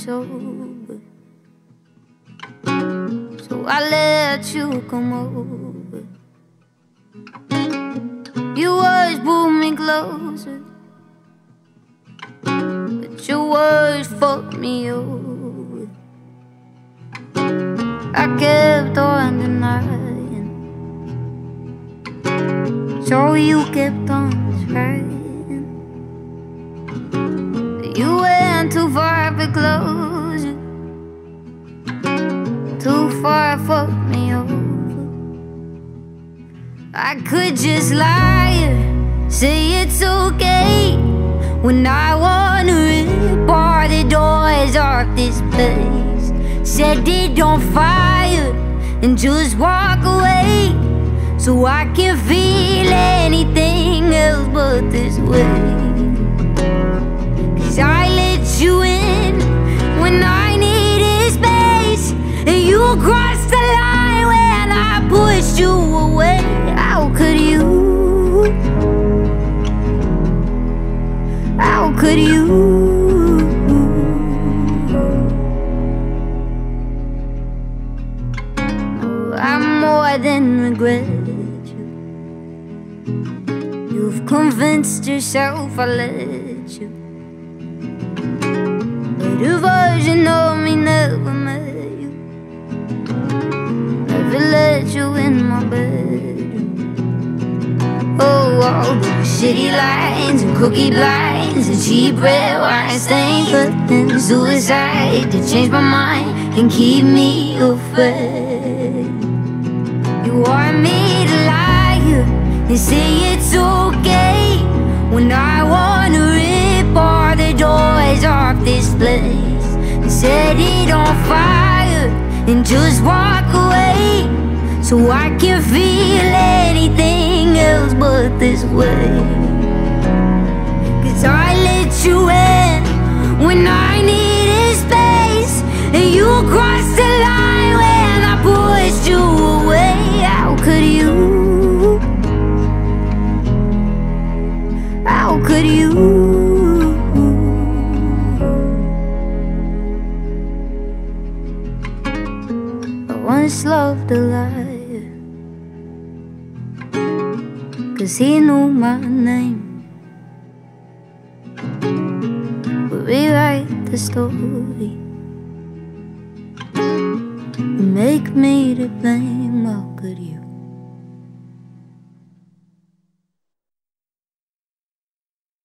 sober, so I let you come over. Your words pulled me closer, but your words fucked me over. I kept on denying, so you kept on trying. You went too far for closure, too far, fucked me over. I could just lie, say it's okay, when I wanna rip all the doors off this place. Set it on fire and just walk away, so I can feel anything else but this way. 'Cause I let you in when I needed space, and you crossed the line when I pushed you away. How could you? How could you? I more than regret you. You've convinced yourself I let you, but a version of me never met you, never let you in my bedroom. Oh, all those shitty lines and cookie blinds and cheap red wine stained curtains, suicide to change my mind and keep me afraid. You want me to lie and say it's okay, when I wanna rip all the doors off this place and set it on fire and just walk away, so I can feel anything else but this way. 'Cause I let you in when I needed space, and you crossed the line when I pushed you away. How could you? How could you? I once loved a liar, 'cause he knew my name. We'll rewrite the story and make me to blame. How could you?